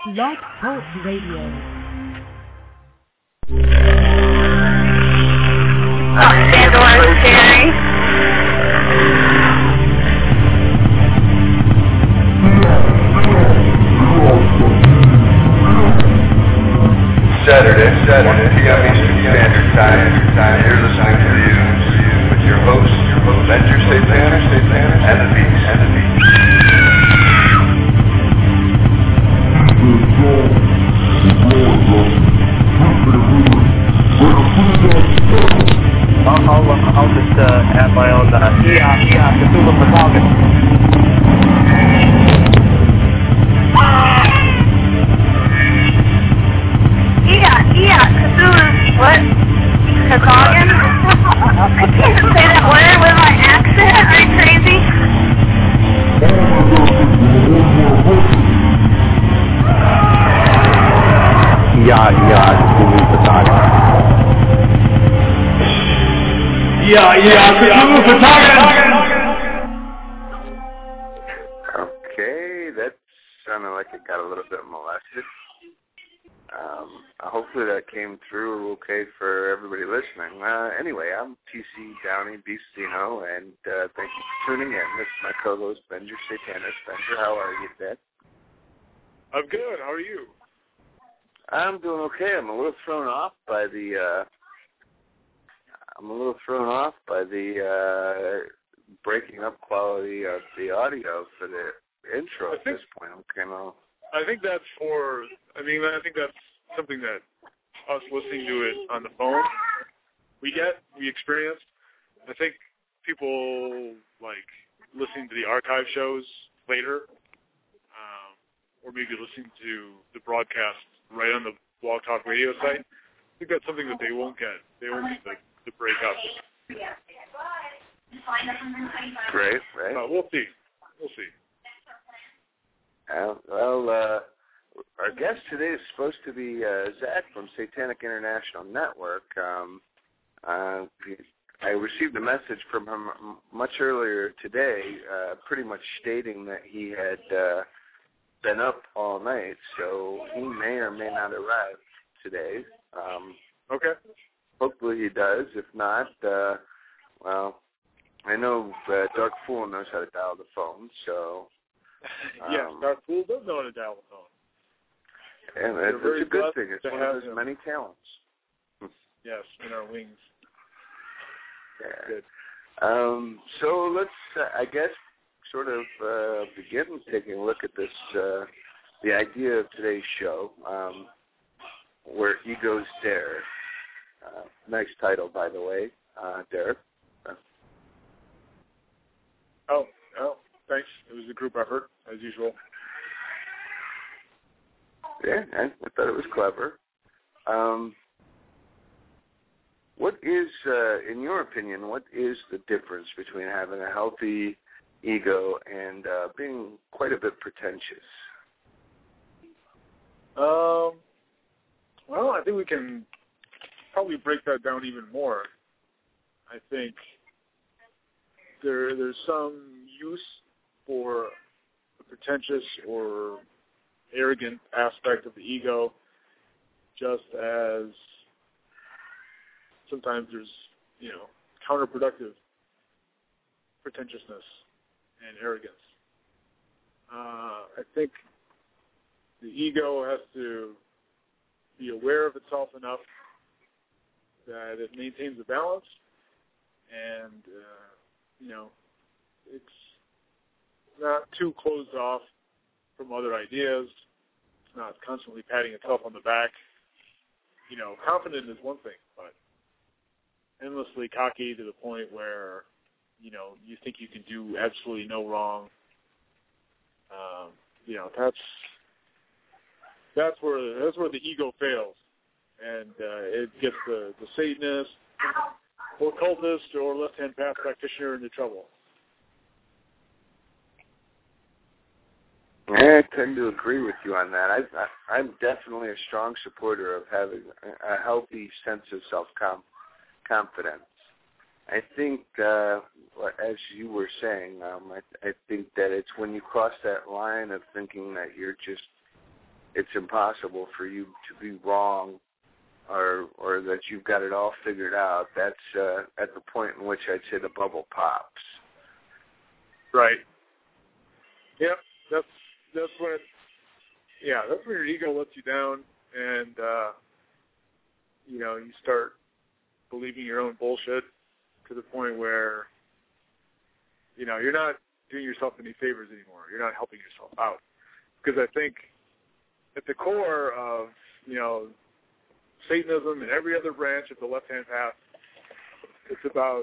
Blog Talk Radio. Sandorin's scary. Saturday, 1 p.m. Eastern Standard Time. You're listening to the news with your host, Avenger Satanus, and the Beast. I'll just add my own Cthulhu photography. Cthulhu, what? Cacogan? I can't say that word with my accent. Are you crazy? Cthulhu photography. Cthulhu photography. Okay, that sounded like it got a little bit molested. Hopefully that came through okay for everybody listening. Anyway, I'm TC Downey Beastino, and thank you for tuning in. This is my co-host, Avenger Satanus. Avenger, how are you today? I'm good. How are you? I'm doing okay. I'm a little thrown off by the breaking up quality of the audio for the intro at this point. I think that's something that us listening to it on the phone, we experience. I think people like listening to the archive shows later, or maybe listening to the broadcast right on the Blog Talk Radio site. I think that's something that they won't get. They won't get the breakup. Great, right? We'll see. Our guest today is supposed to be Zach from Satanic International Network. I received a message from him much earlier today, pretty much stating that he had been up all night, so he may or may not arrive today. Okay. Hopefully he does. If not, I know Dark Fool knows how to dial the phone, so... Yes, Dark Fool does know how to dial the phone. And it's a good thing. It's one of his many talents. Yes, in our wings. Yeah. Good. So let's, I guess, sort of begin taking a look at this, the idea of today's show, where Egos Dare. Nice title, by the way, Derek. Oh, thanks. It was a group effort, as usual. Yeah, I thought it was clever. What is, in your opinion, what is the difference between having a healthy ego and being quite a bit pretentious? Well, I think we can probably break that down even more. I think there's some use for a pretentious or arrogant aspect of the ego, just as sometimes there's, counterproductive pretentiousness and arrogance. I think the ego has to be aware of itself enough that it maintains a balance, and it's not too closed off from other ideas. It's not constantly patting itself on the back. Confident is one thing, but endlessly cocky to the point where, you think you can do absolutely no wrong. That's where the ego fails, and it gets the Satanist or cultist or left-hand path practitioner into trouble. I tend to agree with you on that. I'm definitely a strong supporter of having a healthy sense of self-confidence. I think, as you were saying, I think that it's when you cross that line of thinking that you're just it's impossible for you to be wrong or that you've got it all figured out. That's at the point in which I'd say the bubble pops. Right. Yep. That's when that's when your ego lets you down, and you start believing your own bullshit to the point where you're not doing yourself any favors anymore. You're not helping yourself out. Because I think at the core of Satanism and every other branch of the left-hand path, it's about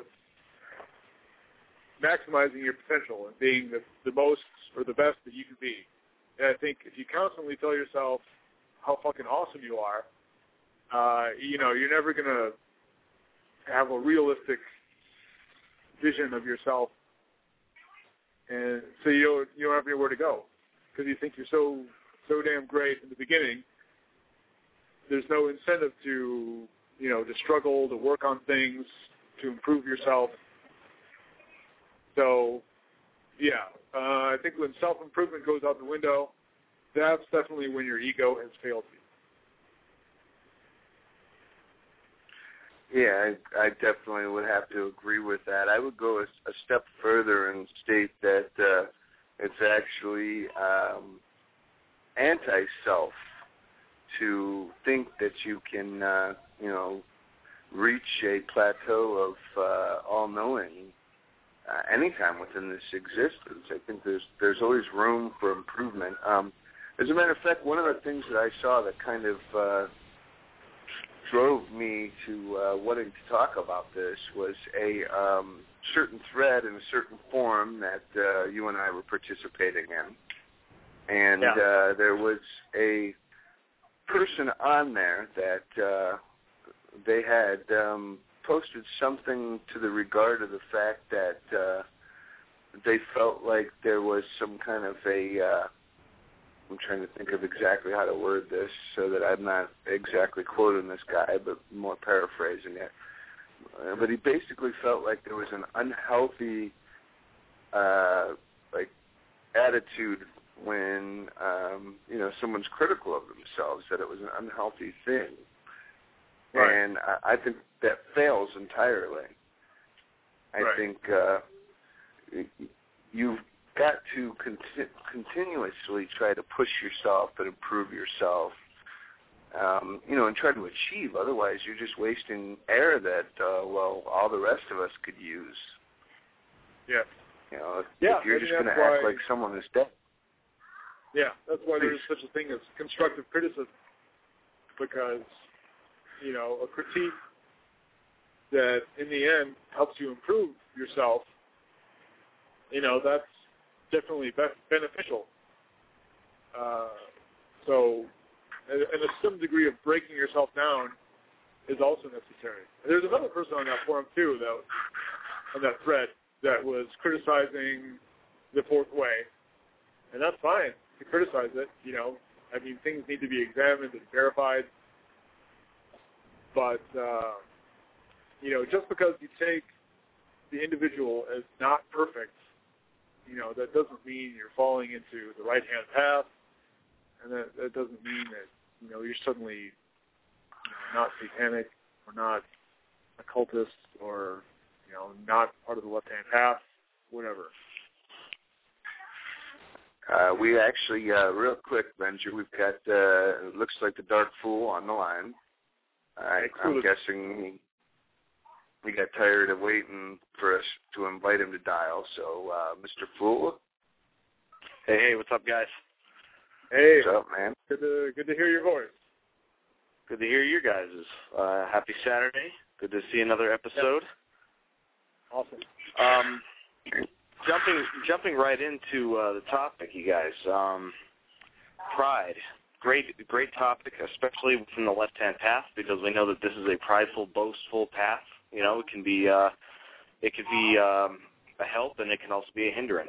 maximizing your potential and being the most or the best that you can be. And I think if you constantly tell yourself how fucking awesome you are, you're never going to have a realistic vision of yourself. And so you don't have anywhere to go because you think you're so damn great in the beginning. There's no incentive to struggle, to work on things, to improve yourself. So, I think when self-improvement goes out the window, that's definitely when your ego has failed you. Yeah, I definitely would have to agree with that. I would go a step further and state that it's actually anti-self to think that you can, reach a plateau of all-knowing anytime within this existence. I think there's always room for improvement. As a matter of fact, one of the things that I saw that kind of drove me to wanting to talk about this was a certain thread in a certain forum that you and I were participating in. And there was a person on there that they had posted something to the regard of the fact that they felt like there was some kind of a I'm trying to think of exactly how to word this so that I'm not exactly quoting this guy, but more paraphrasing it. But he basically felt like there was an unhealthy attitude when someone's critical of themselves, that it was an unhealthy thing. Right. And I think that fails entirely. I think you've got to continuously try to push yourself and improve yourself, and try to achieve. Otherwise, you're just wasting air that, all the rest of us could use. Yeah. If you're just going to act like someone is dead. Yeah, that's why there's such a thing as constructive criticism, because, a critique that in the end helps you improve yourself, that's definitely beneficial. And some degree of breaking yourself down is also necessary. There's another person on that forum, too, on that thread, that was criticizing the fourth way. And that's fine to criticize it, things need to be examined and verified. But, just because you take the individual as not perfect, that doesn't mean you're falling into the right-hand path, and that doesn't mean that, you're suddenly not satanic or not occultist or, not part of the left-hand path, whatever. We actually, real quick, Benji, we've got, it looks like the Dark Fool on the line. I'm guessing he got tired of waiting for us to invite him to dial. So, Mr. Fool. Hey, what's up, guys? Hey. What's up, man? Good to hear your voice. Good to hear your guys'. Happy Saturday. Good to see another episode. Awesome. Jumping right into the topic, you guys. Pride. Great topic, especially from the left-hand path, because we know that this is a prideful, boastful path. It can be a help, and it can also be a hindrance.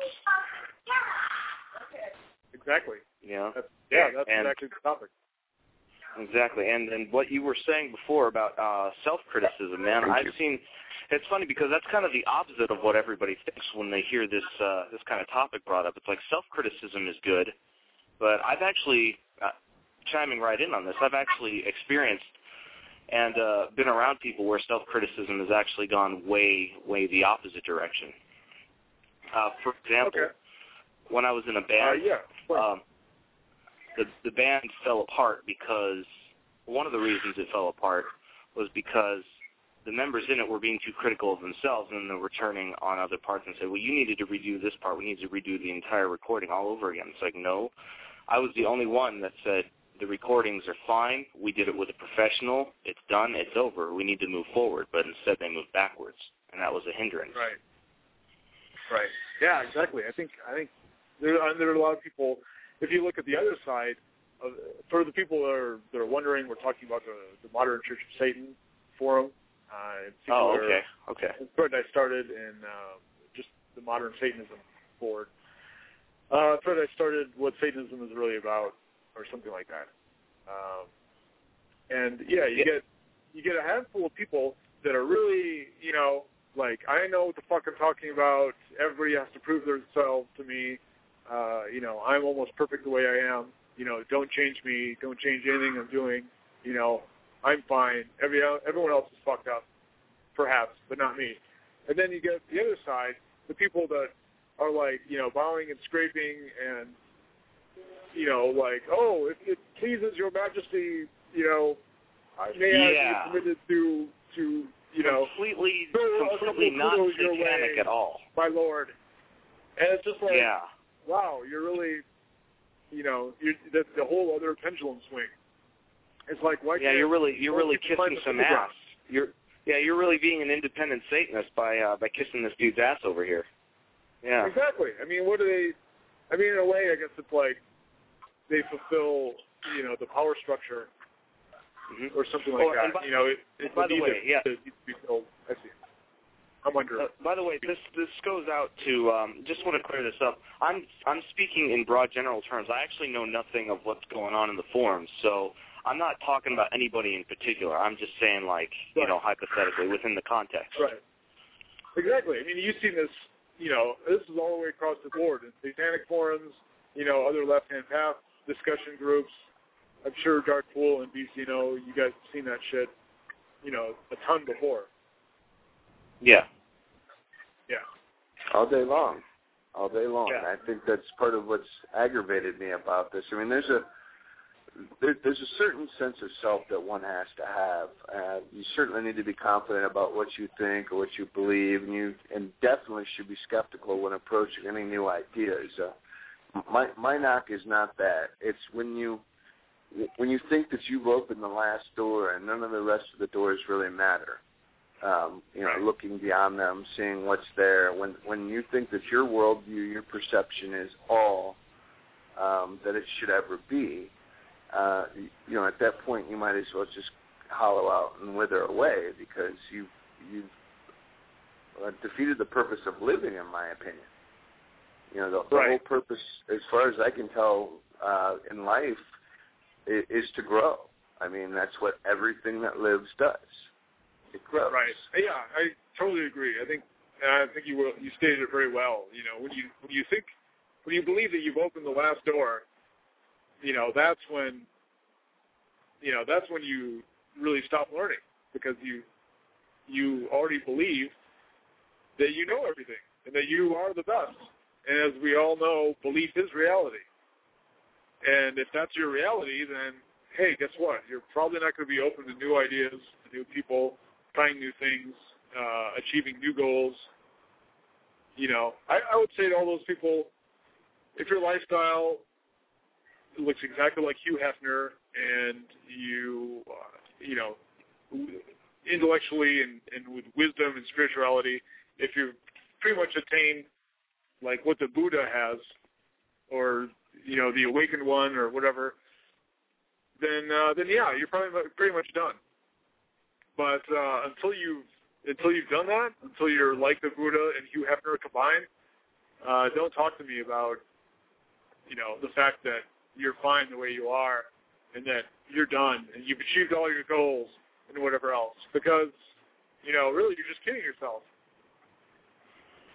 Exactly. That's exactly the topic. Exactly, and what you were saying before about self-criticism, man, it's funny because that's kind of the opposite of what everybody thinks when they hear this kind of topic brought up. It's like self-criticism is good, but I've actually chiming right in on this. I've actually experienced and been around people where self-criticism has actually gone way the opposite direction. For example, when I was in a band, the band fell apart because one of the reasons it fell apart was because the members in it were being too critical of themselves, and they were turning on other parts and said, well, you needed to redo this part. We need to redo the entire recording all over again. It's like, no. I was the only one that said, the recordings are fine. We did it with a professional. It's done. It's over. We need to move forward. But instead they moved backwards, and that was a hindrance. Right. Yeah, exactly. I think there are a lot of people. If you look at the other side, for the people that are wondering, we're talking about the Modern Church of Satan forum. Okay. The thread I started in just the Modern Satanism board. Thread I started what Satanism is really about, or something like that. You get a handful of people that are really, like, I know what the fuck I'm talking about. Everybody has to prove themselves to me. I'm almost perfect the way I am. Don't change me. Don't change anything I'm doing. I'm fine. Everyone else is fucked up, perhaps, but not me. And then you get the other side, the people that are like, bowing and scraping and, like, oh, if it pleases your majesty, I may have be permitted to completely not satanic at all. My lord. And it's just like, wow, you're really, that's the whole other pendulum swing. It's like, why can't you're really kissing some ass. You're really being an independent Satanist by kissing this dude's ass over here. Yeah. Exactly. I mean, what do they? I mean, in a way, I guess it's like they fulfill, the power structure, or something like that. By the way, it needs to be filled. I see. I'm wondering. By the way, this goes out to. Just want to clear this up. I'm speaking in broad general terms. I actually know nothing of what's going on in the forums, so I'm not talking about anybody in particular. I'm just saying, like, hypothetically within the context. Right. Exactly. I mean, you've seen this. This is all the way across the board in satanic forums. Other left-hand path discussion groups. I'm sure Dark Pool and BCNO, you guys have seen that shit, a ton before. Yeah. All day long. Yeah. I think that's part of what's aggravated me about this. I mean, there's a certain sense of self that one has to have. You certainly need to be confident about what you think or what you believe, and definitely should be skeptical when approaching any new ideas. My knock is not that. It's when you think that you've opened the last door and none of the rest of the doors really matter. Looking beyond them, seeing what's there. When you think that your worldview, your perception is all that it should ever be, at that point you might as well just hollow out and wither away because you've defeated the purpose of living, in my opinion. The whole purpose, as far as I can tell, in life, is to grow. I mean, that's what everything that lives does. It grows. Right. Yeah, I totally agree. I think you stated it very well. When you believe that you've opened the last door, that's when you really stop learning because you already believe that you know everything and that you are the best. And as we all know, belief is reality. And if that's your reality, then, hey, guess what? You're probably not going to be open to new ideas, to new people, trying new things, achieving new goals. I would say to all those people, if your lifestyle looks exactly like Hugh Hefner and you, intellectually and with wisdom and spirituality, if you've pretty much attained like what the Buddha has, or the awakened one, or whatever, then yeah, you're probably pretty much done. But until you've done that, until you're like the Buddha and Hugh Hefner combined, don't talk to me about the fact that you're fine the way you are and that you're done and you've achieved all your goals and whatever else, because really you're just kidding yourself.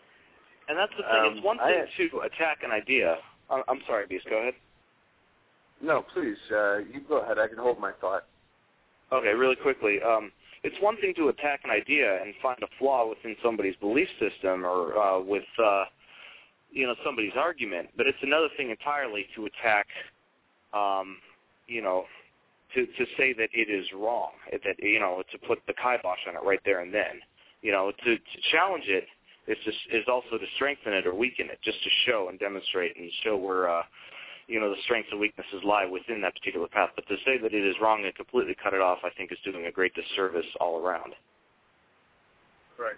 And that's the thing. It's one thing to attack an idea. I'm sorry, Beast. Go ahead. No, please, you go ahead. I can hold my thought. Okay, really quickly. It's one thing to attack an idea and find a flaw within somebody's belief system or with somebody's argument, but it's another thing entirely to attack, to say that it is wrong, that to put the kibosh on it right there and then, to challenge it is also to strengthen it or weaken it, just to show and demonstrate and show where the strengths and weaknesses lie within that particular path. But to say that it is wrong and completely cut it off, I think, is doing a great disservice all around. Right.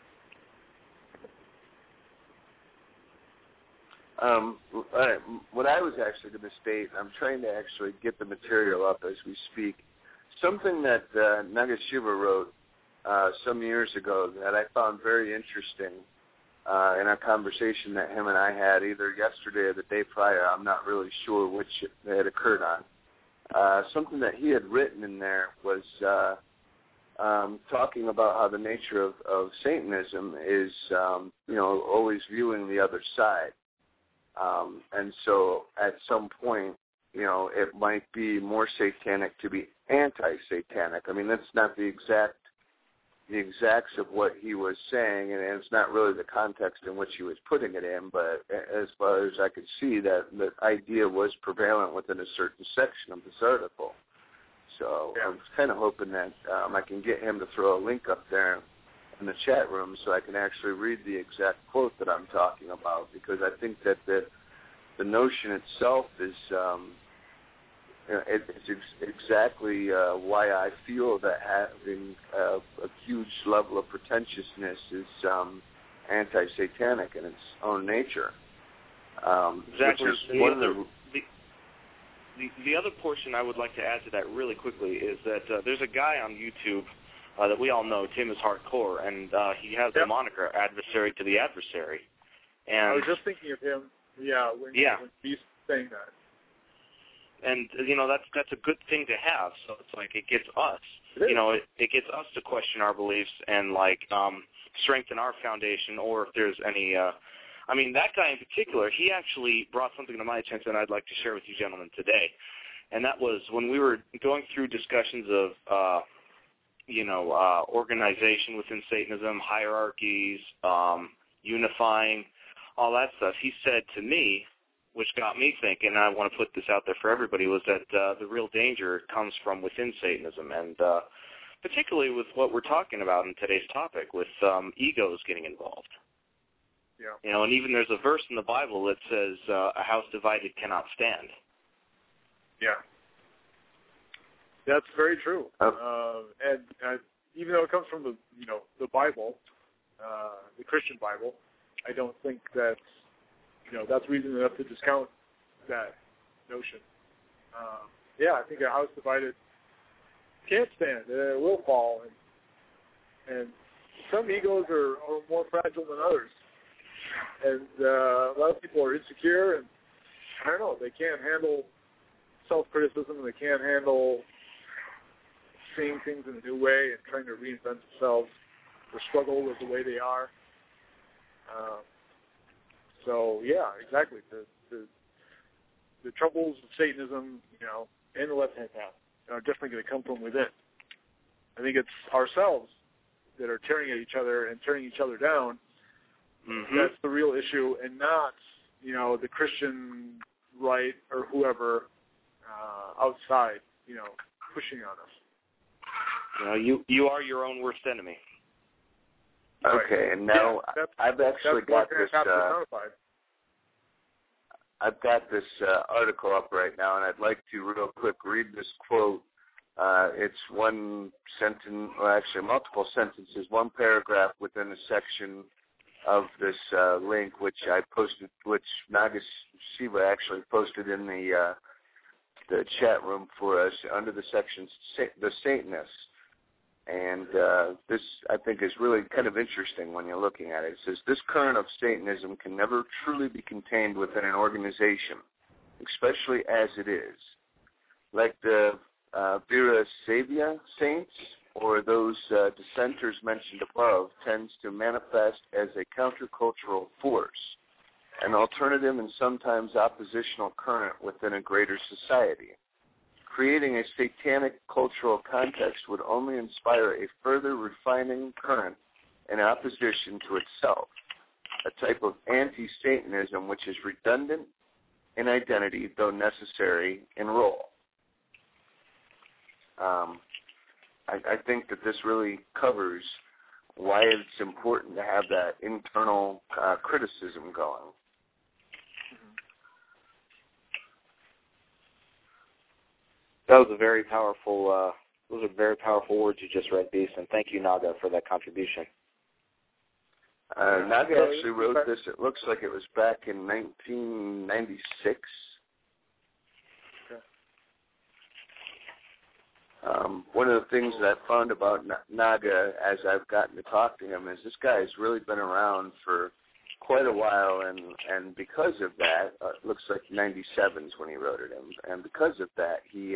What I was actually going to state, I'm trying to actually get the material up as we speak. Something that Nagashiva wrote some years ago that I found very interesting in a conversation that him and I had either yesterday or the day prior. I'm not really sure which it had occurred on. Something that he had written in there was talking about how the nature of Satanism is, always viewing the other side. And so at some point, it might be more satanic to be anti-satanic. I mean, that's not the exacts of what he was saying, and it's not really the context in which he was putting it in, but as far as I could see, that the idea was prevalent within a certain section of this article. So I was kind of hoping that I can get him to throw a link up there in the chat room so I can actually read the exact quote that I'm talking about, because I think that the notion itself is it's exactly why I feel that having a huge level of pretentiousness is anti-satanic in its own nature. Exactly. The other portion I would like to add to that really quickly is that there's a guy on YouTube that we all know, Tim is Hardcore, and he has the moniker Adversary to the Adversary. And I was just thinking of him, when he's saying that. And, that's a good thing to have. So it's like it gets us, it gets us to question our beliefs and, strengthen our foundation, or if there's any, that guy in particular, he actually brought something to my attention that I'd like to share with you gentlemen today. And that was when we were going through discussions of, organization within Satanism, hierarchies, unifying, all that stuff. He said to me, which got me thinking, and I want to put this out there for everybody, was that the real danger comes from within Satanism, and particularly with what we're talking about in today's topic, with egos getting involved. Yeah. And even there's a verse in the Bible that says, a house divided cannot stand. Yeah. That's very true. And even though it comes from the Bible, the Christian Bible, I don't think that's reason enough to discount that notion. I think a house divided can't stand. It will fall, and some egos are more fragile than others, and a lot of people are insecure, and I don't know, they can't handle self-criticism, and they can't handle seeing things in a new way and trying to reinvent themselves or struggle with the way they are. Exactly. The troubles of Satanism, and the left-hand path are definitely going to come from within. I think it's ourselves that are tearing at each other and tearing each other down. Mm-hmm. That's the real issue, and not, the Christian right or whoever outside, pushing on us. You are your own worst enemy. Okay, and now I've actually got this. I've got this article up right now, and I'd like to real quick read this quote. It's one sentence, or actually multiple sentences, one paragraph within a section of this link, which I posted, which Nagashiva actually posted in the chat room for us under the section "The Satanists." And this, I think, is really kind of interesting when you're looking at it. It says, this current of Satanism can never truly be contained within an organization, especially as it is. Like the Vera Savia saints or those dissenters mentioned above, tends to manifest as a countercultural force. an alternative and sometimes oppositional current within a greater society. Creating a satanic cultural context would only inspire a further refining current in opposition to itself, a type of anti-Satanism which is redundant in identity, though necessary in role. I think that this really covers why it's important to have that internal criticism going. That was a very powerful. Those are very powerful words you just read, Beast, and thank you, Naga, for that contribution. Naga actually wrote this. It looks like it was back in 1996. One of the things that I found about Naga as I've gotten to talk to him is this guy has really been around for quite a while, and because of that, it looks like 97 is when he wrote it, and because of that, he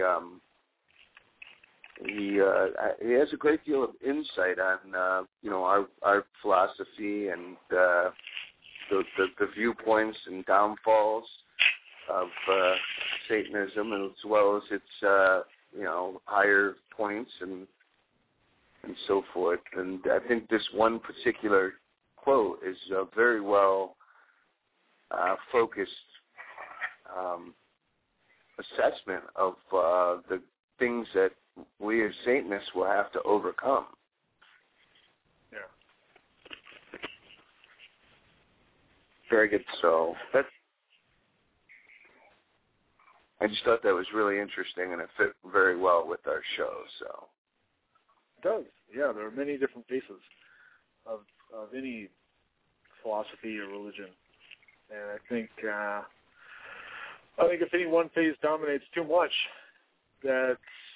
has a great deal of insight on our philosophy and the viewpoints and downfalls of Satanism, as well as its higher points and so forth. And I think this one particular quote is a very well focused assessment of the things that we as Satanists will have to overcome. Yeah. Very good. So I just thought that was really interesting, and it fit very well with our show. So it does. Yeah, there are many different faces of any philosophy or religion, and I think if any one phase dominates too much, that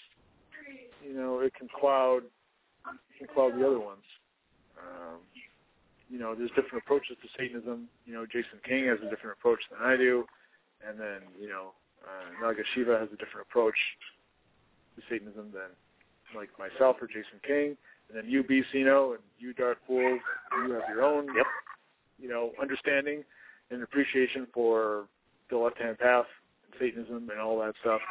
it can cloud the other ones. There's different approaches to Satanism. Jason King has a different approach than I do, and then Naga Shiva has a different approach to Satanism than like myself or Jason King, and then you, Bcino, and you, Dark Fool, you have your own, understanding and appreciation for the left-hand path and Satanism and all that stuff.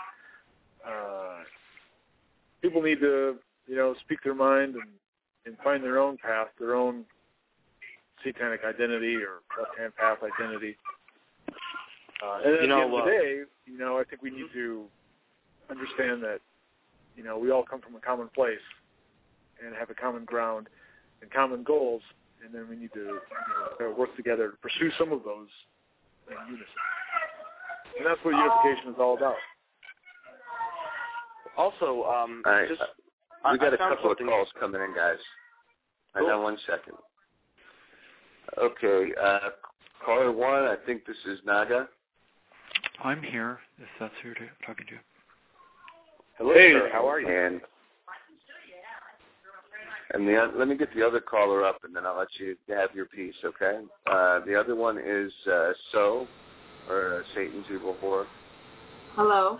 People need to, speak their mind and find their own path, their own satanic identity or left-hand path identity. And at the end of the day, I think we need to understand that, we all come from a common place and have a common ground and common goals, and then we need to work together to pursue some of those in unison. And that's what unification is all about. Also, we got a couple of calls coming in, guys. Cool. Hang on 1 second. Okay, caller 1, I think this is Naga. I'm here, if that's who you're talking to. Hello, sir. How are you? And let me get the other caller up, and then I'll let you have your piece, okay? The other one is or Satan's Evil Whore. Hello.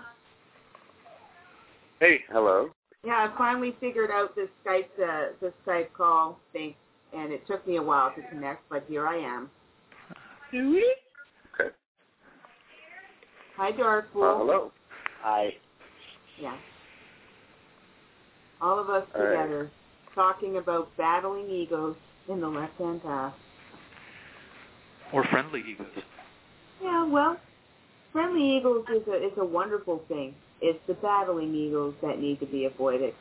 Hey. Hello. Yeah, I finally figured out this Skype call thing, and it took me a while to connect, but here I am. Okay. Hi, Dark Fool. Hello. Hi. Yeah. All of us together talking about battling egos in the left-hand path. Or friendly egos. Yeah, well, friendly egos is a wonderful thing. It's the battling egos that need to be avoided.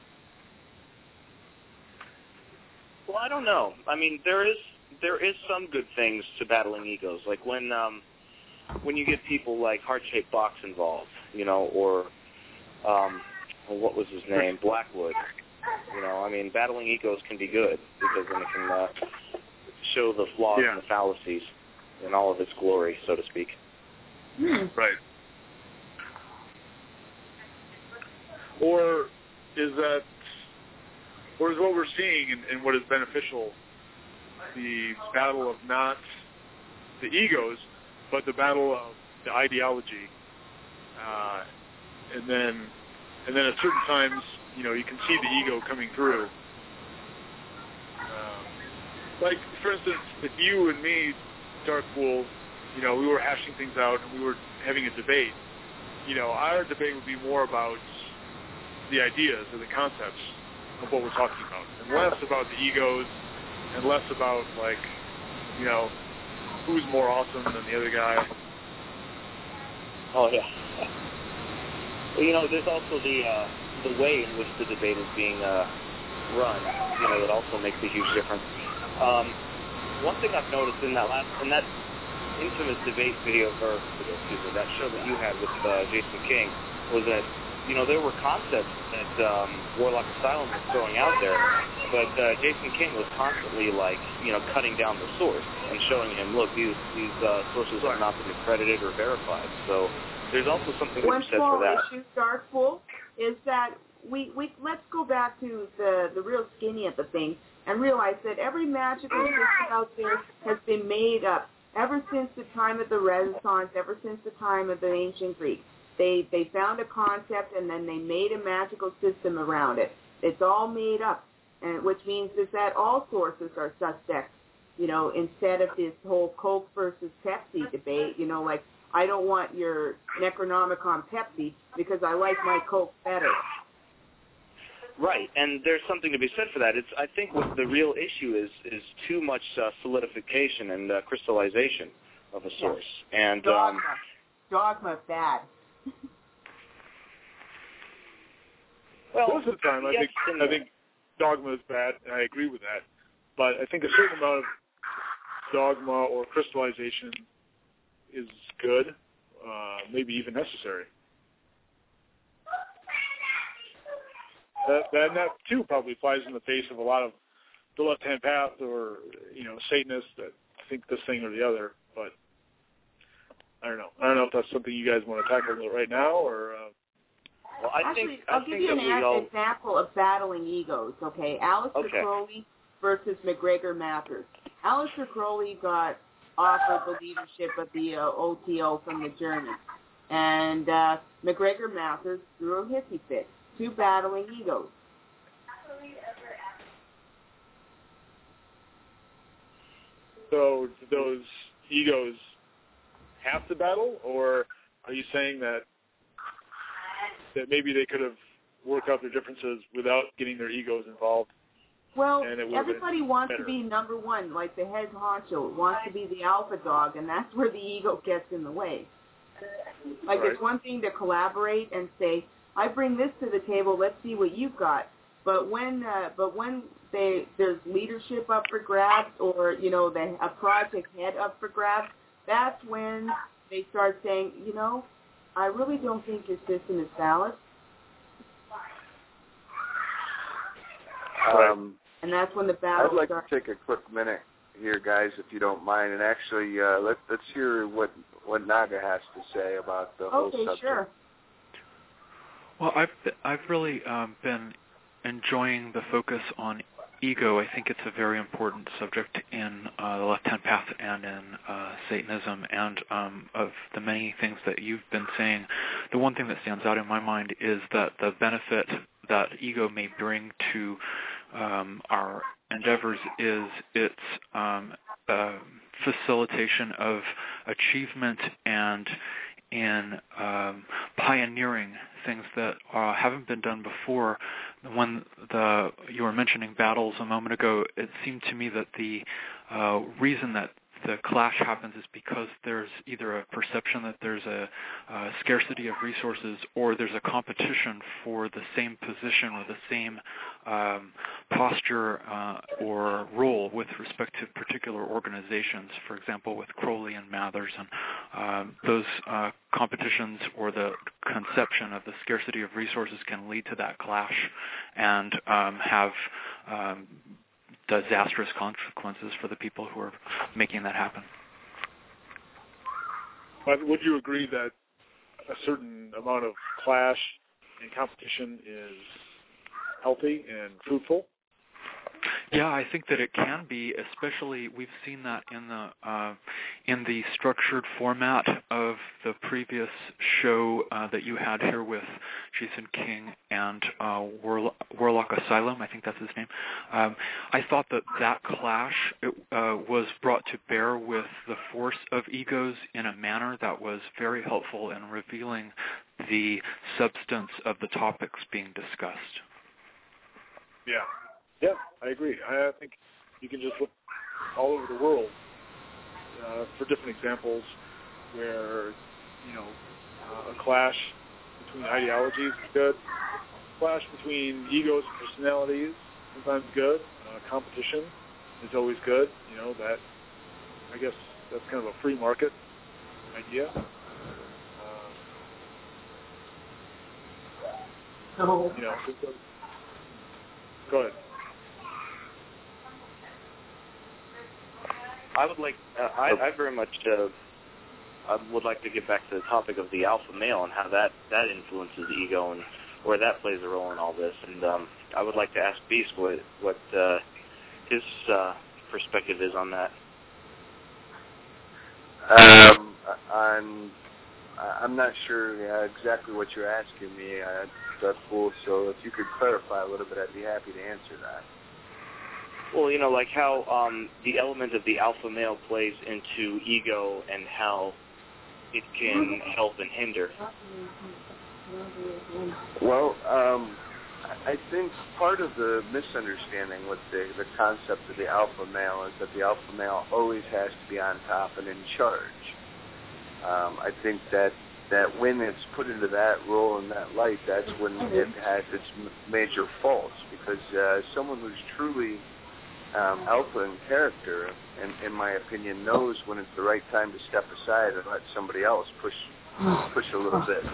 Well, I don't know. I mean, there is some good things to battling egos, like when you get people like Heart-Shaped Box involved, or what was his name, Blackwood. I mean, battling egos can be good because then it can show the flaws and the fallacies in all of its glory, so to speak. Right. Or is what we're seeing and what is beneficial the battle of not the egos, but the battle of the ideology, and then at certain times, you can see the ego coming through. Like, for instance, if you and me, Dark Fool, we were hashing things out and we were having a debate, our debate would be more about the ideas or the concepts of what we're talking about, and less about the egos, and less about, like, who's more awesome than the other guy. Oh, yeah. Well, there's also the way in which the debate is being run, that also makes a huge difference. One thing I've noticed in that infamous debate video, that show that you had with Jason King, was that, there were concepts that Warlock Asylum was throwing out there, but Jason King was constantly, cutting down the source and showing him, look, these sources have not been accredited or verified. So there's also something to be said for that. One small issue, Darkful, is that we let's go back to the real skinny of the thing and realize that every magical system out there has been made up ever since the time of the Renaissance, ever since the time of the ancient Greeks. They found a concept and then they made a magical system around it. It's all made up, and which means is that all sources are suspect. Instead of this whole Coke versus Pepsi debate, like, I don't want your Necronomicon Pepsi because I like my Coke better. Right, and there's something to be said for that. I think what the real issue is too much solidification and crystallization of a source. And Dogma bad. Well, most of the time, I think dogma is bad, and I agree with that. But I think a certain amount of dogma or crystallization is good, maybe even necessary. That too probably flies in the face of a lot of the left-hand path or Satanists that think this thing or the other. But I don't know. I don't know if that's something you guys want to tackle right now or. Well, I'll give you an example of battling egos. Okay, Aleister Crowley versus MacGregor Mathers. Aleister Crowley got offered the leadership of the OTO from the Germans, and MacGregor Mathers threw a hissy fit. Two battling egos. So do those egos have to battle, or are you saying that maybe they could have worked out their differences without getting their egos involved? Well, everybody wants to be number one, like the head honcho wants to be the alpha dog, and that's where the ego gets in the way. Like, it's one thing to collaborate and say, I bring this to the table, let's see what you've got. But when there's leadership up for grabs, or a project head up for grabs, that's when they start saying, I really don't think your system is valid. And that's when the battle I'd like starts. to take a quick minute here, guys, if you don't mind, and actually let's hear what Naga has to say about the whole subject. Sure. Well, I've really been enjoying the focus on ego. I think it's a very important subject in the left-hand path and in Satanism, and of the many things that you've been saying, the one thing that stands out in my mind is that the benefit that ego may bring to our endeavors is its facilitation of achievement and in pioneering things that haven't been done before. When you were mentioning battles a moment ago, it seemed to me that the reason that the clash happens is because there's either a perception that there's a scarcity of resources, or there's a competition for the same position or the same posture or role with respect to particular organizations. For example, with Crowley and Mathers, and those competitions or the conception of the scarcity of resources can lead to that clash and have disastrous consequences for the people who are making that happen. But would you agree that a certain amount of clash and competition is healthy and fruitful? Yeah, I think that it can be, especially we've seen that in the structured format of the previous show that you had here with Jason King and Warlock Asylum. I think that's his name. I thought that clash was brought to bear with the force of egos in a manner that was very helpful in revealing the substance of the topics being discussed. Yeah, I agree. I think you can just look all over the world for different examples where, a clash between ideologies is good. A clash between egos and personalities sometimes good. Competition is always good. That, I guess that's kind of a free market idea. Go ahead. I would like. I very much. I would like to get back to the topic of the alpha male and how that influences ego and where that plays a role in all this. And I would like to ask Beast what his perspective is on that. I'm not sure exactly what you're asking me, Fool. So if you could clarify a little bit, I'd be happy to answer that. Well, like how the element of the alpha male plays into ego and how it can help and hinder. Well, I think part of the misunderstanding with the concept of the alpha male is that the alpha male always has to be on top and in charge. I think that when it's put into that role in that light, that's when it has its major faults, because someone who's truly alpha in character, in my opinion, knows when it's the right time to step aside and let somebody else push a little bit.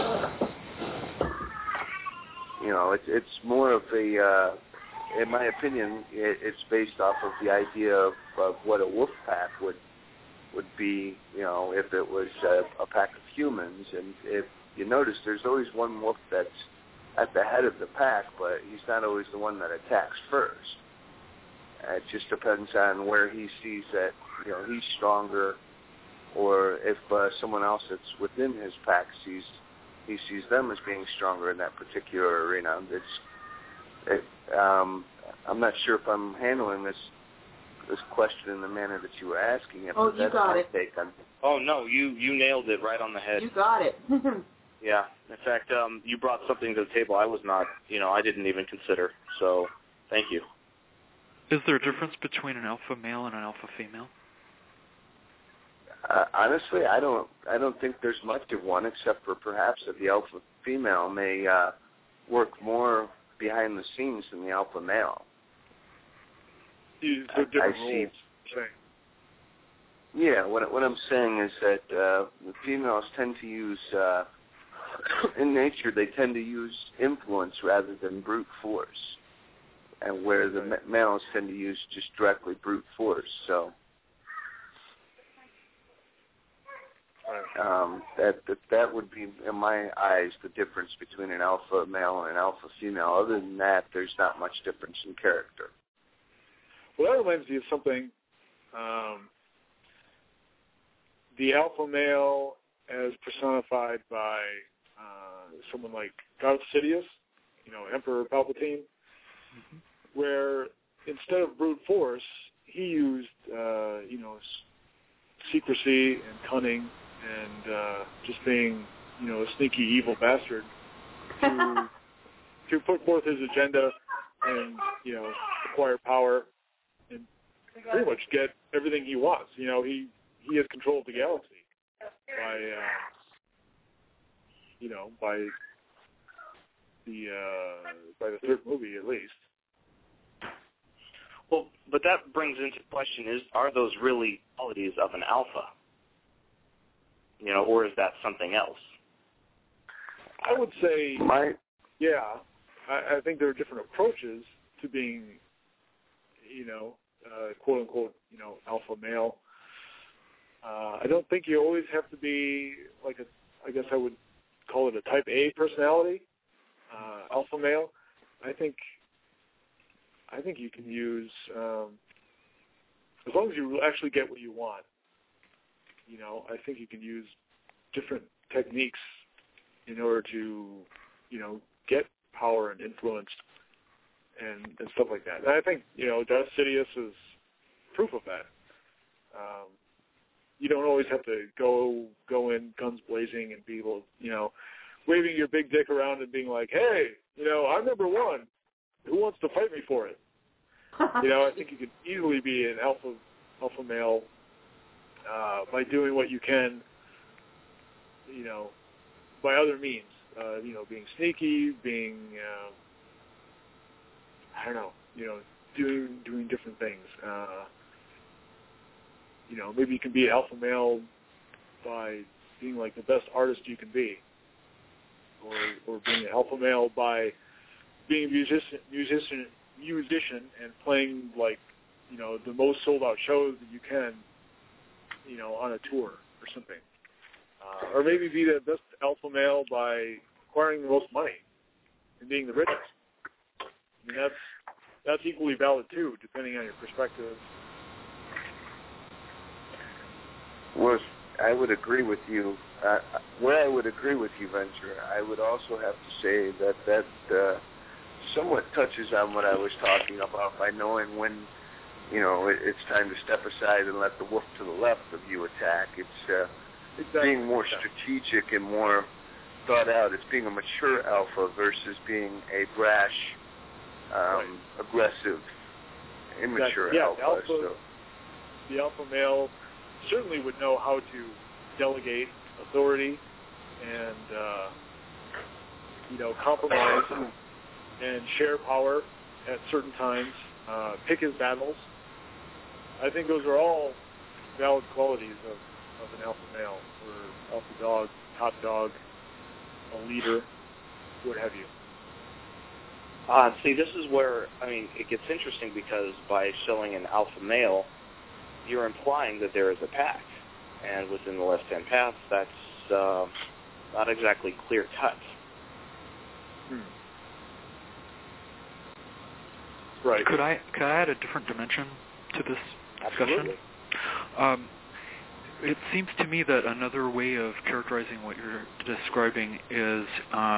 It's more of a, in my opinion, it's based off of the idea of what a wolf pack would be, if it was a pack of humans. And if you notice, there's always one wolf that's at the head of the pack, but he's not always the one that attacks first. It just depends on where he sees that, he's stronger, or if someone else that's within his pack he sees them as being stronger in that particular arena. I'm not sure if I'm handling this question in the manner that you were asking it. Oh, you got it. Oh, no, you nailed it right on the head. You got it. Yeah. In fact, you brought something to the table I was not, I didn't even consider. So, thank you. Is there a difference between an alpha male and an alpha female? Honestly, I don't think there's much of one, except for perhaps that the alpha female may work more behind the scenes than the alpha male. I see. Yeah, what I'm saying is that the females tend to use, in nature, they tend to use influence rather than brute force, and where the males tend to use just directly brute force. So that would be, in my eyes, the difference between an alpha male and an alpha female. Other than that, there's not much difference in character. Well, that reminds me of something. The alpha male as personified by someone like Darth Sidious, Emperor Palpatine, where instead of brute force, he used, secrecy and cunning and just being, a sneaky, evil bastard to put forth his agenda and, acquire power and pretty much get everything he wants. He has control of the galaxy by the third movie at least. Well, but that brings into question are those really qualities of an alpha? Or is that something else? I would say, I think there are different approaches to being, quote unquote, alpha male. I don't think you always have to be like I guess I would call it a type A personality, alpha male. I think I think you can use, as long as you actually get what you want, I think you can use different techniques in order to, get power and influence and stuff like that. And I think, Darth Sidious is proof of that. You don't always have to go in guns blazing and be able, waving your big dick around and being like, hey, I'm number one. Who wants to fight me for it? I think you could easily be an alpha male by doing what you can, by other means. Being sneaky, being, doing different things. Maybe you can be an alpha male by being like the best artist you can be, or being an alpha male by being a musician and playing like, the most sold out shows that you can, on a tour or something. Or maybe be the best alpha male by acquiring the most money and being the richest. I mean, that's equally valid too, depending on your perspective. Well, I would agree with you. Where I would agree with you, Venture, I would also have to say that somewhat touches on what I was talking about by knowing when, it's time to step aside and let the wolf to the left of you attack. It's being more strategic and more thought out. It's being a mature alpha versus being a brash, aggressive, immature alpha. The alpha male certainly would know how to delegate authority and, compromise and share power at certain times, pick his battles. I think those are all valid qualities of an alpha male or alpha dog, top dog, a leader, what have you. See, this is where, it gets interesting because by showing an alpha male, you're implying that there is a pact. And within the left-hand path, that's not exactly clear-cut. Right. Could I add a different dimension to this discussion? Absolutely. It seems to me that another way of characterizing what you're describing is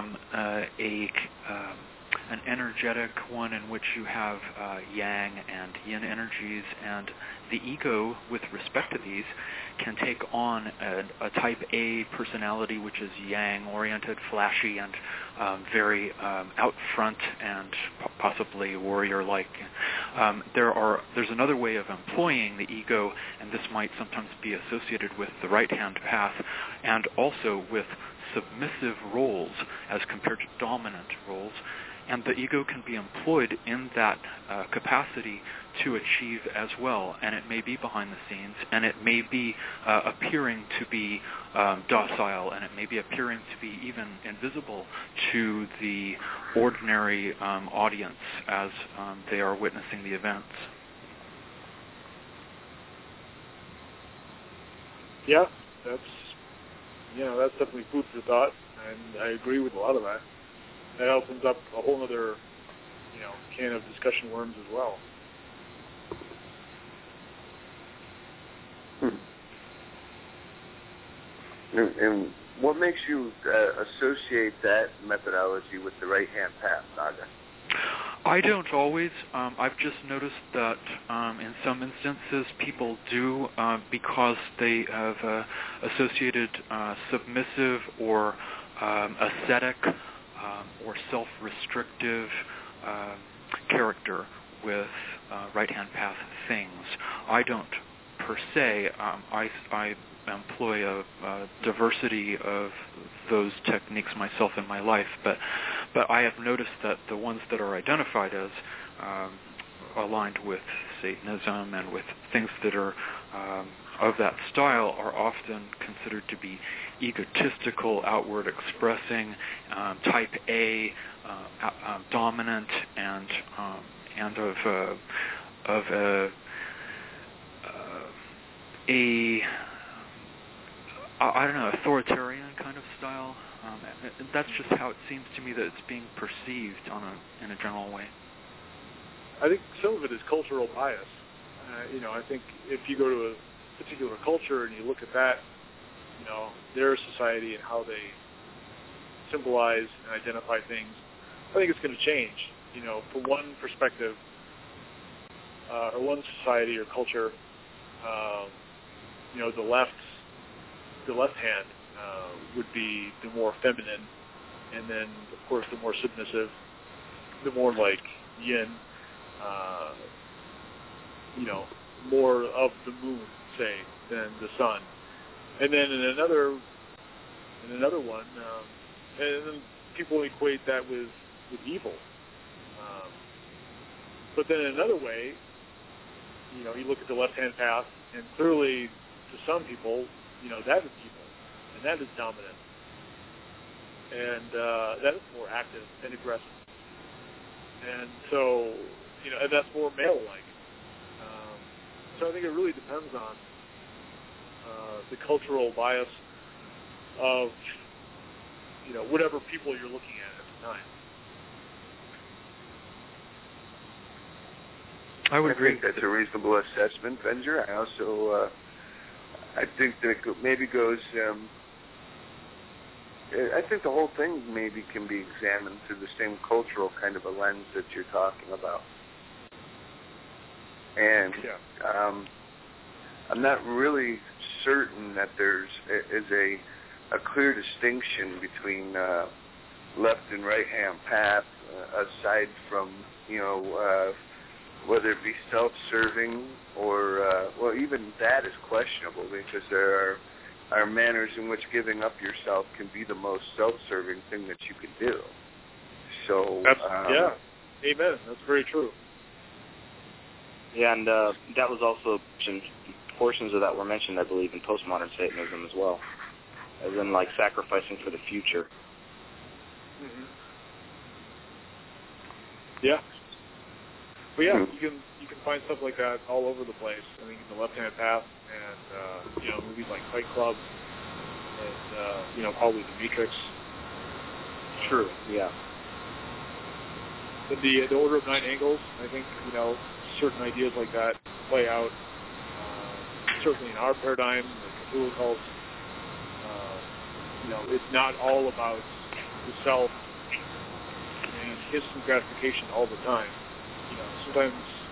an energetic one in which you have yang and yin energies, and the ego, with respect to these, can take on a type A personality, which is yang-oriented, flashy, and very out front and possibly warrior-like. There's another way of employing the ego, and this might sometimes be associated with the right-hand path, and also with submissive roles as compared to dominant roles. And the ego can be employed in that capacity to achieve as well. And it may be behind the scenes, and it may be appearing to be docile, and it may be appearing to be even invisible to the ordinary audience as they are witnessing the events. Yeah, that's definitely food for thought, and I agree with a lot of that. That opens up a whole other, can of discussion worms as well. And what makes you associate that methodology with the right-hand path, Naga? I don't always. I've just noticed that in some instances people do because they have associated submissive or ascetic or self-restrictive character with right-hand path things. I don't per se. I employ a diversity of those techniques myself in my life, but I have noticed that the ones that are identified as aligned with Satanism and with things that are of that style are often considered to be egotistical, outward expressing, type A, dominant, and of a I don't know, authoritarian kind of style. That's just how it seems to me that it's being perceived in a general way. I think some of it is cultural bias. I think if you go to a particular culture and you look at that, their society and how they symbolize and identify things, I think it's going to change. From one perspective, or one society or culture, the left hand would be the more feminine, and then of course the more submissive, the more like yin, more of the moon, say, than the sun. And then in another one, and then people equate that with evil. But then in another way, you look at the left-hand path, and clearly to some people, that is evil, and that is dominant, and that is more active and aggressive. And so, and that's more male-like. So I think it really depends on the cultural bias of, whatever people you're looking at the time. I would agree. think that's a reasonable assessment, Venger. I also, I think that it maybe goes, I think the whole thing maybe can be examined through the same cultural kind of a lens that you're talking about. And I'm not really certain that there's is a clear distinction between left and right-hand path, aside from, whether it be self-serving or, well, even that is questionable, because there are manners in which giving up yourself can be the most self-serving thing that you can do. So, amen. That's very true. Yeah, and that was also portions of that were mentioned, I believe, in postmodern Satanism as well, as in like sacrificing for the future. Mm-hmm. Yeah. But yeah, you can find stuff like that all over the place. I think in the Left-Hand Path, and movies like Fight Club, and probably The Matrix. True. Yeah. The Order of Nine Angles, I think certain ideas like that play out. Certainly in our paradigm, the Cthulhu cults. It's not all about the self and instant gratification all the time. Sometimes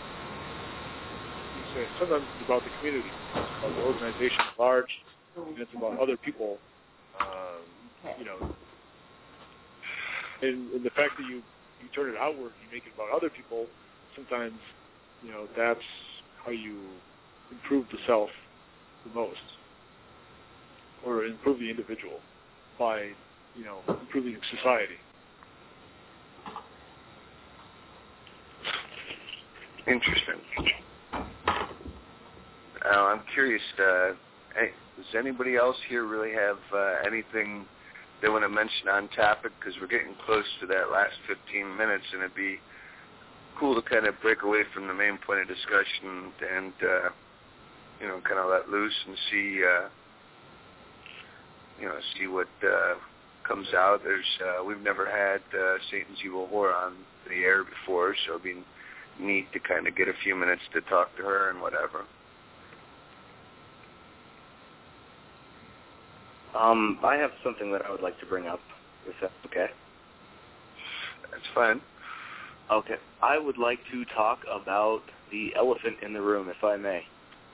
it's about the community, it's about the organization at large, and it's about other people. And the fact that you turn it outward, you make it about other people. Sometimes, that's how you improve the self the most, or improve the individual by, improving society. Interesting. I'm curious, does anybody else here really have anything they want to mention on topic? Because we're getting close to that last 15 minutes, and it'd be cool to kind of break away from the main point of discussion and, kind of let loose and see, see what comes out. We've never had Satan's Evil Whore on the air before, so it'd be neat to kind of get a few minutes to talk to her and whatever. I have something that I would like to bring up, if that's okay. That's fine. Okay. I would like to talk about the elephant in the room, if I may.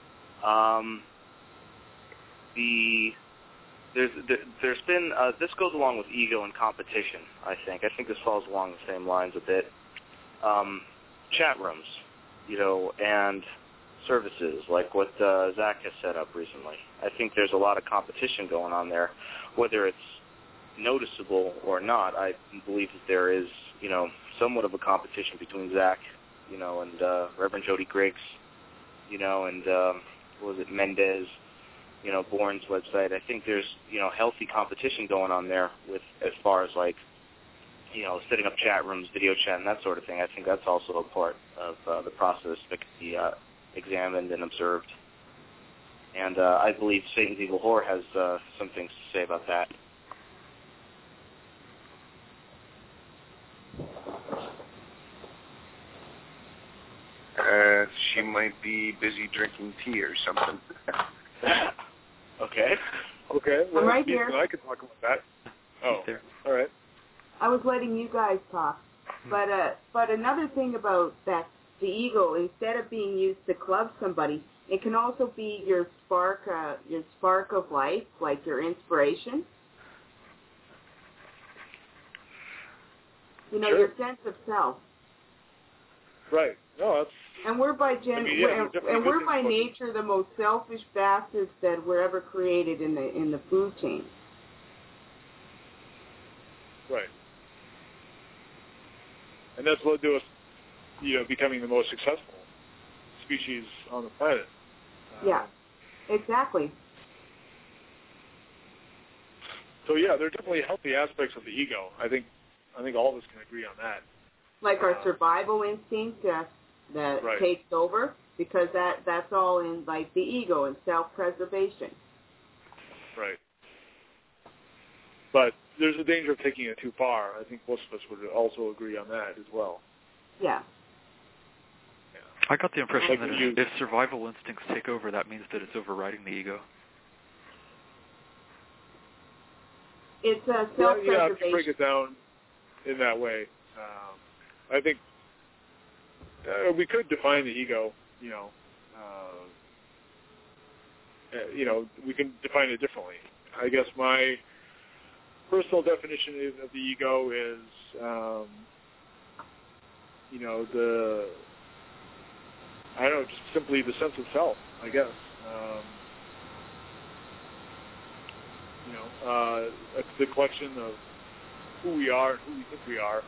There's been, this goes along with ego and competition, I think. I think this falls along the same lines a bit. Chat rooms, and services like what Zach has set up recently. I think there's a lot of competition going on there, whether it's noticeable or not. I believe that there is, somewhat of a competition between Zach, and Reverend Jody Griggs, and what was it, Mendez, Bourne's website. I think there's, healthy competition going on there with as far as like, setting up chat rooms, video chat, and that sort of thing. I think that's also a part of the process that could be examined and observed. And I believe Satan's Evil Whore has some things to say about that. she might be busy drinking tea or something. Okay. Okay. Well, I'm right here. I could talk about that. Oh, there. All right. I was letting you guys talk. But another thing about that, the ego, instead of being used to club somebody, it can also be your spark of life, like your inspiration. You know, Sure. your sense of self. Right. No, that's. And we're by we're by missing nature the most selfish bastards that were ever created in the food chain. Right. And that's led to us, becoming the most successful species on the planet. Yeah, exactly. So yeah, there are definitely healthy aspects of the ego. I think all of us can agree on that. Like our survival instinct that Right. takes over, because that's all in like the ego and self-preservation. Right. But there's a danger of taking it too far. I think most of us would also agree on that as well. Yeah. I got the impression Like that if survival instincts take over, that means that it's overriding the ego. It's a self-preservation. Yeah, if you break it down in that way, I think we could define the ego. We can define it differently. I guess my personal definition of the ego is, just simply the sense of self, I guess. The collection of who we are and who we think we are.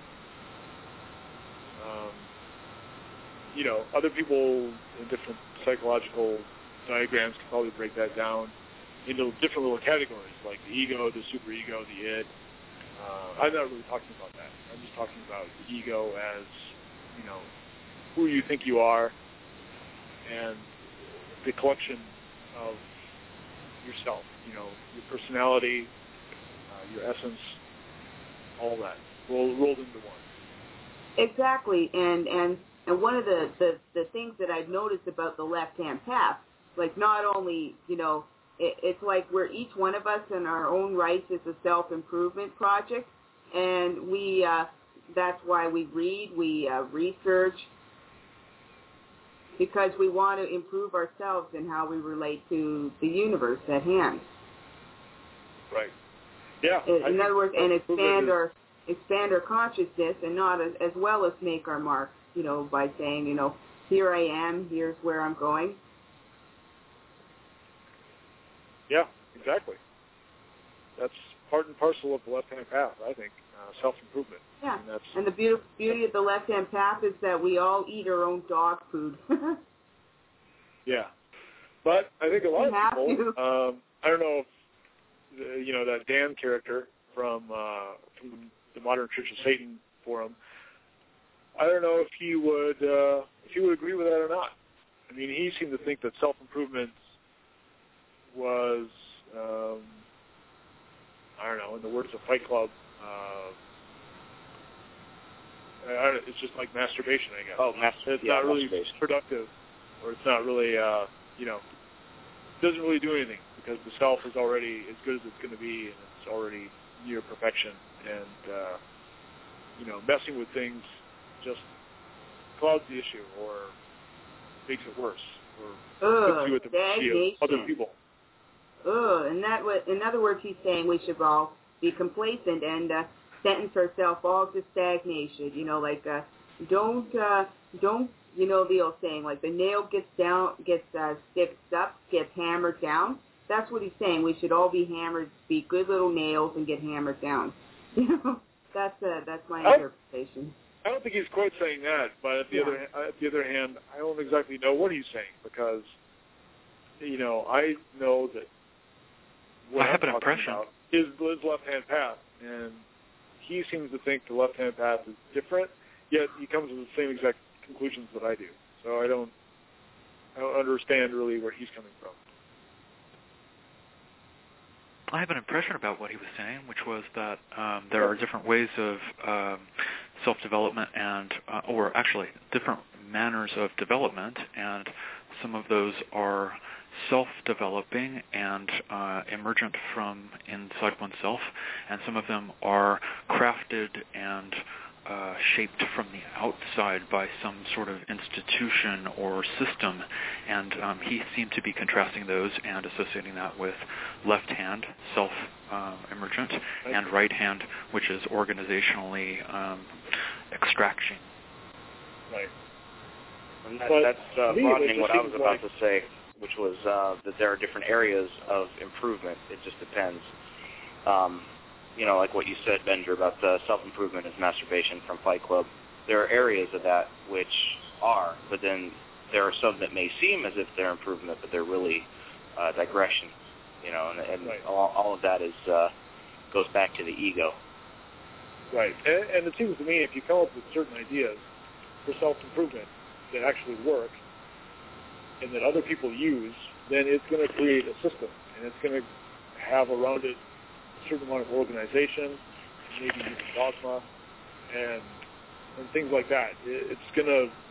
Other people in different psychological diagrams can probably break that down into different little categories, like the ego, the superego, the id. I'm not really talking about that. I'm just talking about the ego as, who you think you are, and the collection of yourself, your personality, your essence, all that, rolled into one. Exactly, and one of the things that I've noticed about the left-hand path, like not only, it's like we're each one of us in our own rights is a self-improvement project, and that's why we read, we research, because we want to improve ourselves and how we relate to the universe at hand. Right. Yeah. In other words, and expand our consciousness, and not as well as make our mark, by saying, here I am, here's where I'm going. Yeah, exactly. That's part and parcel of the left-hand path, I think, self-improvement. Yeah, and the beauty of the left-hand path is that we all eat our own dog food. Yeah. But I think a lot of people, I don't know if, that Dan character from the Modern Church of Satan forum, I don't know if he would agree with that or not. I mean, he seemed to think that self-improvement was, in the words of Fight Club, it's just like masturbation, I guess. Oh, it's not really productive, or it's not really, doesn't really do anything, because the self is already as good as it's going to be, and it's already near perfection. And, messing with things just clouds the issue, or makes it worse, or puts you at the mercy of other people. In other words, he's saying we should all be complacent and sentence ourselves all to stagnation. Don't the old saying, like the nail gets sticks up, gets hammered down. That's what he's saying. We should all be hammered, be good little nails, and get hammered down. That's my interpretation. I don't think he's quite saying that, but at the other hand, I don't exactly know what he's saying, because I know that what I have I'm an impression about is his left-hand path, and he seems to think the left-hand path is different, yet he comes to the same exact conclusions that I do. So I don't understand really where he's coming from. I have an impression about what he was saying, which was that there are different ways of self-development, and or actually different manners of development, and some of those are self-developing and emergent from inside oneself, and some of them are crafted and shaped from the outside by some sort of institution or system, and he seemed to be contrasting those and associating that with left hand, self-emergent, and right hand, which is organizationally extraction. Right. And that's broadening what I was about to say, which was that there are different areas of improvement. It just depends. Like what you said, Bender, about the self-improvement is masturbation from Fight Club. There are areas of that which are, but then there are some that may seem as if they're improvement, but they're really digression. And right. all of that is goes back to the ego. Right. And it seems to me if you come up with certain ideas for self-improvement that actually work and that other people use, then it's going to create a system, and it's going to have around it a certain amount of organization, maybe even dogma, and things like that. It's going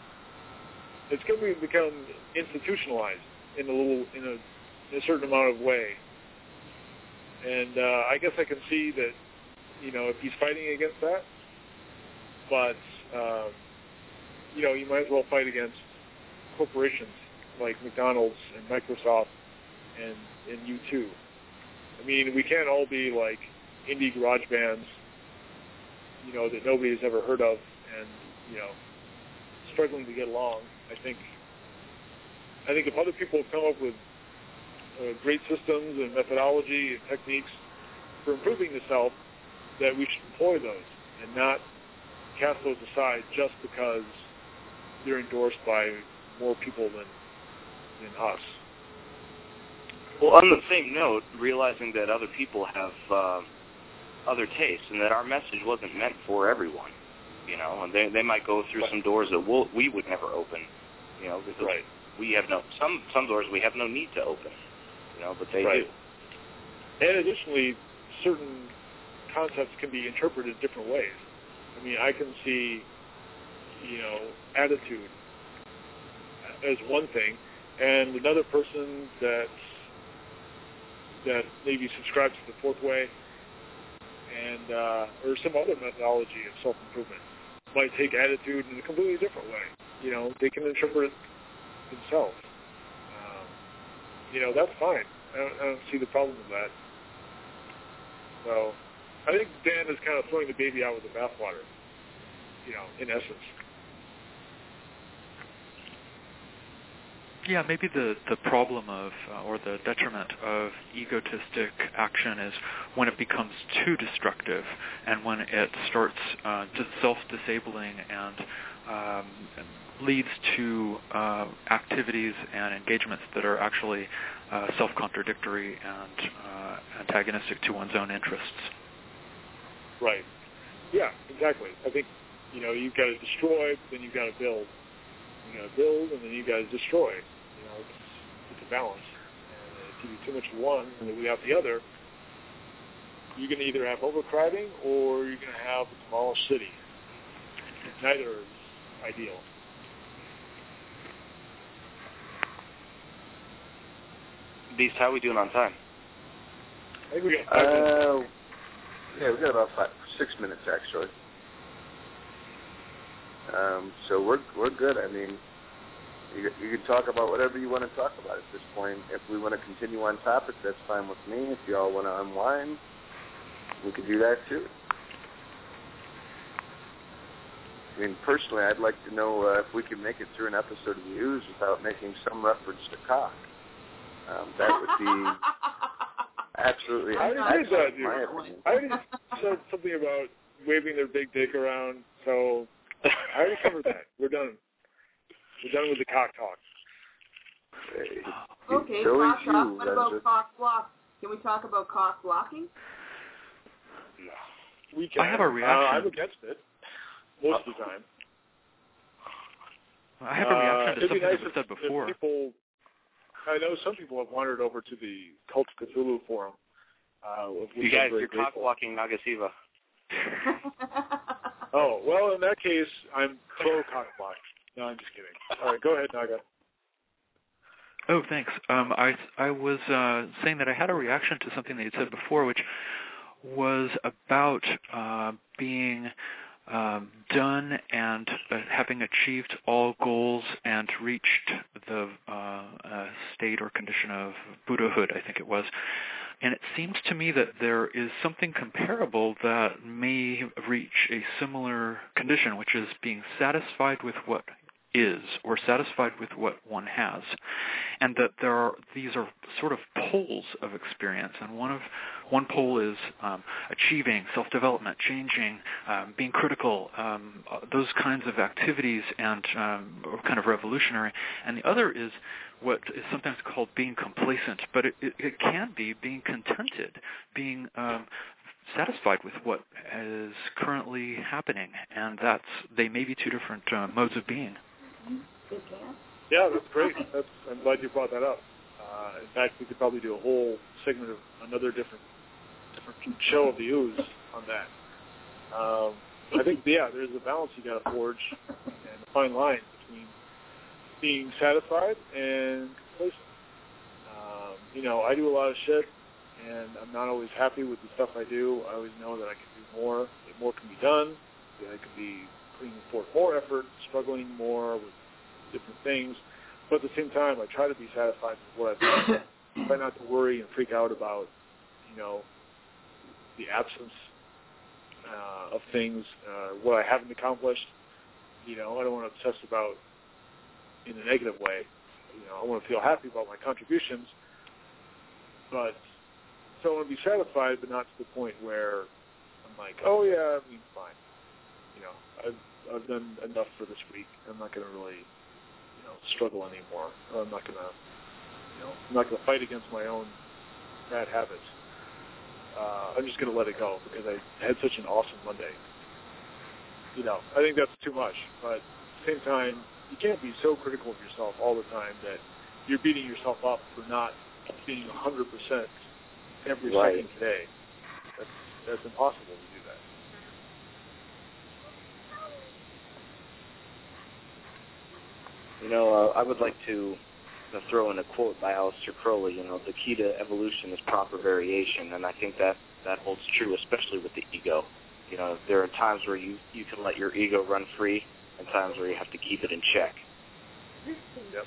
to become institutionalized in a certain amount of way. And I guess I can see that, if he's fighting against that, but you might as well fight against corporations like McDonald's and Microsoft and U2. I mean, we can't all be like indie garage bands, that nobody has ever heard of and, struggling to get along. I think if other people have come up with great systems and methodology and techniques for improving the self, that we should employ those and not cast those aside just because they're endorsed by more people than us. Well, on the same note, realizing that other people have other tastes and that our message wasn't meant for everyone, and they might go through some doors that we would never open, because right. we have some doors we have no need to open, but they right. do. And additionally, certain concepts can be interpreted different ways. I mean, I can see, attitude as one thing, and another person that maybe subscribes to the fourth way and or some other methodology of self-improvement might take attitude in a completely different way. They can interpret it themselves. That's fine. I don't see the problem with that. So I think Dan is kind of throwing the baby out with the bathwater, in essence. Yeah, maybe the problem of, or the detriment of egotistic action is when it becomes too destructive and when it starts self-disabling and leads to activities and engagements that are actually self-contradictory and antagonistic to one's own interests. Right. Yeah, exactly. I think, you've got to destroy, then you've got to build. You got to build, and then you got to destroy. It's a balance. And if you do too much of one and without the other, you're going to either have overcrowding or you're going to have a demolished city. Neither is ideal. Beast, how are we doing on time? I think we got 5 minutes. Yeah, we got about 6 minutes actually. So we're good. I mean, you can talk about whatever you want to talk about at this point. If we want to continue on topic, that's fine with me. If you all want to unwind, we could do that too. I mean, personally, I'd like to know if we can make it through an episode of the Ooze without making some reference to cock. That would be absolutely. I already did that, dude. I already said something about waving their big dick around, so I already covered that. We're done. We're done with the cock talk. Okay, cock talk. What about cock block? Can we talk about cock blocking? No. We can. I have a reaction. I'm against it most of the time. I have a reaction to something that was said before. I know some people have wandered over to the Cult of Cthulhu forum. You guys, you're cock-blocking Nagasiva. Oh, well, in that case, I'm pro-cock-block. No, I'm just kidding. All right, go ahead, Naga. Oh, thanks. I was saying that I had a reaction to something that you said before, which was about being done and having achieved all goals and reached the state or condition of Buddhahood, I think it was. And it seems to me that there is something comparable that may reach a similar condition, which is being satisfied with what is, or satisfied with what one has, and that these are sort of poles of experience. And one pole is achieving, self-development, changing, being critical, those kinds of activities, and kind of revolutionary. And the other is what is sometimes called being complacent, but it can be being contented, being satisfied with what is currently happening, and they may be two different modes of being. Yeah, that's great. I'm glad you brought that up. In fact, we could probably do a whole segment of another different show of the ooze on that. I think, there's a balance you got to forge and a fine line between being satisfied and complacent. I do a lot of shit, and I'm not always happy with the stuff I do. I always know that I can do more. More can be done. I can be putting forth more effort, struggling more with different things. But at the same time, I try to be satisfied with what I've done. Try not to worry and freak out about, the absence of things, what I haven't accomplished. I don't want to obsess about in a negative way. I want to feel happy about my contributions. But so I want to be satisfied, but not to the point where I'm like, oh yeah, fine. I've done enough for this week. I'm not going to really, struggle anymore. I'm not going to fight against my own bad habits. I'm just going to let it go because I had such an awesome Monday. I think that's too much. But at the same time, you can't be so critical of yourself all the time that you're beating yourself up for not being 100% every second day. That's impossible to do that. I would like to throw in a quote by Aleister Crowley. The key to evolution is proper variation, and I think that holds true, especially with the ego. There are times where you can let your ego run free, and times where you have to keep it in check. Yep.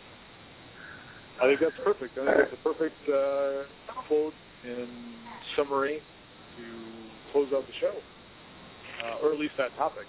I think that's perfect. I think that's a perfect quote and summary to close out the show, or at least that topic.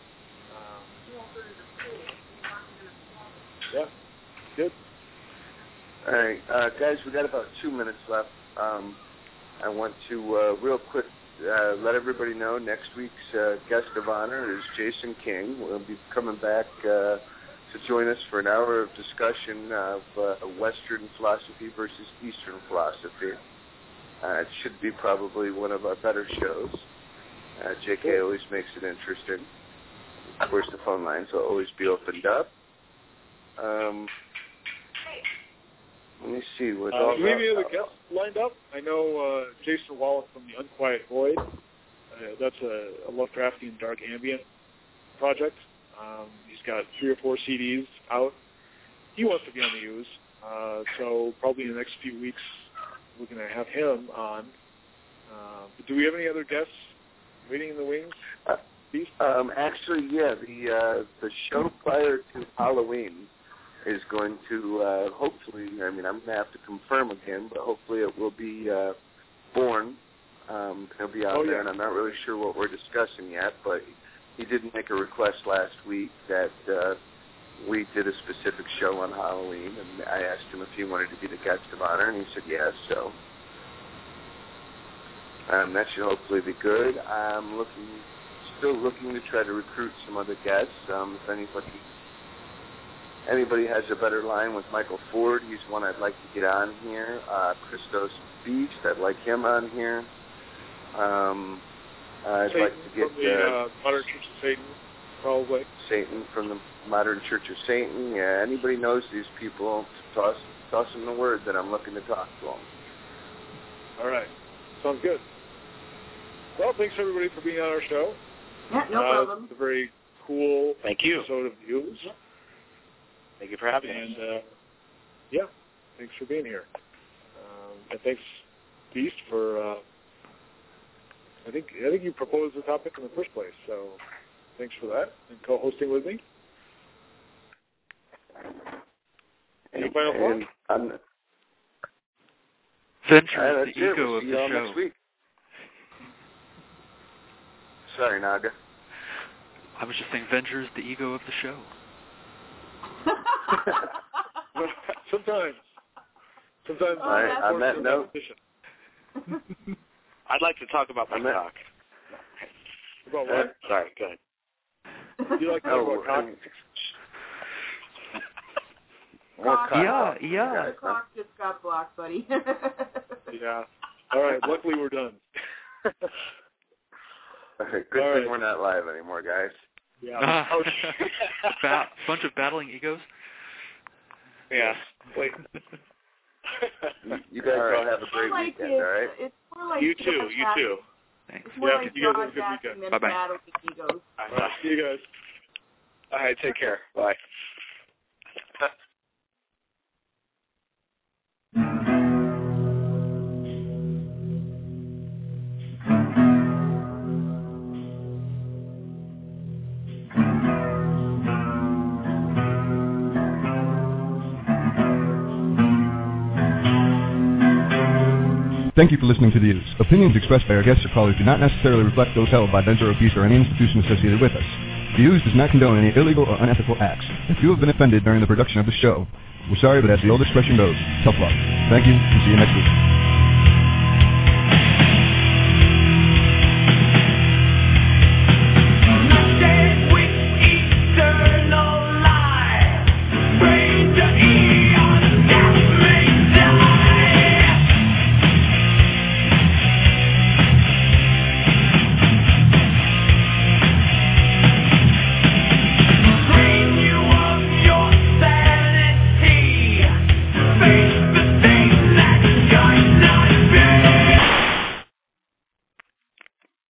Yeah, good. All right, guys, we got about 2 minutes left. I want to real quick let everybody know next week's guest of honor is Jason King. We'll be coming back to join us for an hour of discussion of Western philosophy versus Eastern philosophy. It should be probably one of our better shows. JK always makes it interesting. Of course, the phone lines will always be opened up. Let me see. Do we have any other guests lined up? I know Jason Wallach from The Unquiet Void. That's a Lovecraftian dark ambient project. He's got 3 or 4 CDs out. He wants to be on the ooze. So probably in the next few weeks, we're going to have him on. But do we have any other guests waiting in the wings? Actually, yeah. The show prior to Halloween is going to hopefully, I'm going to have to confirm again, but hopefully it will be Bourne. He'll be out there, and I'm not really sure what we're discussing yet, but he did make a request last week that we did a specific show on Halloween, and I asked him if he wanted to be the guest of honor, and he said yes, so that should hopefully be good. I'm still looking to try to recruit some other guests. If anybody has a better line with Michael Ford, he's one I'd like to get on here. Christos Beast, I'd like him on here. I'd Satan like to get from the Modern Church of Satan, probably. Satan from the Modern Church of Satan. Yeah, anybody knows these people, toss them the word that I'm looking to talk to them. All right. Sounds good. Well, thanks everybody for being on our show. Yeah, no problem. It's a very cool Thank you. episode of News. Thank you for having us. And yeah, thanks for being here. And thanks, Beast, for I think you proposed the topic in the first place, so thanks for that and co-hosting with me. Any final thoughts? Venture is the ego we'll of see the y'all show. Next week. Sorry, Naga. I was just saying, Venture is the ego of the show. Sometimes. On that note, I'd like to talk about my cock. About what? Sorry, go ahead. You like to talk about cock? More cock. Yeah. The clock just got blocked, buddy. Yeah. All right. Luckily, we're done. Good thing we're not live anymore, guys. Yeah. Bunch of battling egos. Yeah. Wait. You guys all have a great weekend, all right? It's more like You too. Thanks. It's more like you guys have a good broadcasting weekend. than Bye-bye. battling egos. All right. See you guys. All right, take care. Bye. Thank you for listening to The Views. Opinions expressed by our guests or callers do not necessarily reflect those held by Venture or Beast or any institution associated with us. The Views does not condone any illegal or unethical acts. If you have been offended during the production of the show, we're sorry, but as the old expression goes, tough luck. Thank you, and see you next week.